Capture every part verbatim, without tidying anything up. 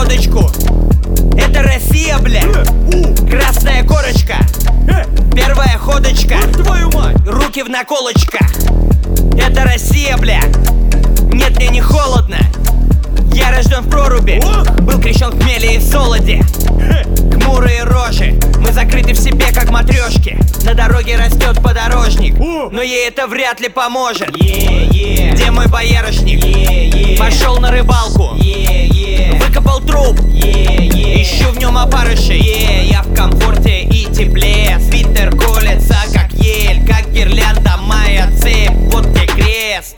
водочку. Это Россия, бля, красная корочка, первая ходочка, твою мать, руки в наколочках. Это Россия, бля, нет, мне не холодно. Я рожден в проруби, был крещен в хмеле и в солоде. Хмурые рожи, мы закрыты в себе, как матрешки. На дороге растет подорожник, но ей это вряд ли поможет. yeah, yeah. Где мой боярышник? yeah, yeah. Пошел на рыбалку, yeah, yeah. Выкопал труп, yeah, yeah. Ищу в нем опарыши, yeah. Я в комфорте и тепле. Свитер колется, как ель, как гирлянда моя цепь. Вот где крест.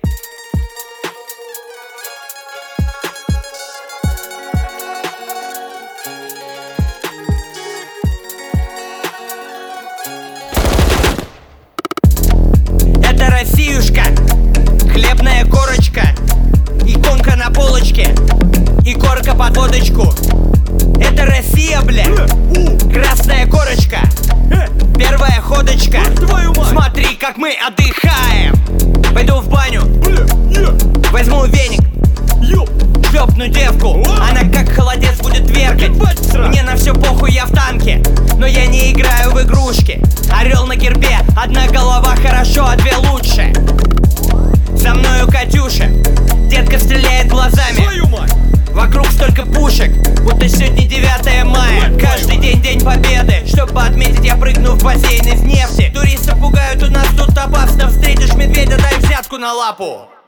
Это Россиюшка, хлебная корочка, иконка на полочке, и корка под водочку. Это Россия, бля, красная корочка, первая ходочка. Смотри, как мы отдыхаем. Пойду в баню, возьму веник, шлепну девку. Она как холодец будет веркать. Мне на все похуй, я в танке, но я не играю в игрушки. Орел на гербе, одна голова хорошо, а две лучше. За мною Катюша, детка стреляет глазами. Вокруг столько пушек, будто сегодня девятое мая. Каждый день день победы, чтобы отметить, я прыгну в бассейн из нефти. Туристов пугают, у нас тут опасно. Встретишь медведя, дай взятку на лапу.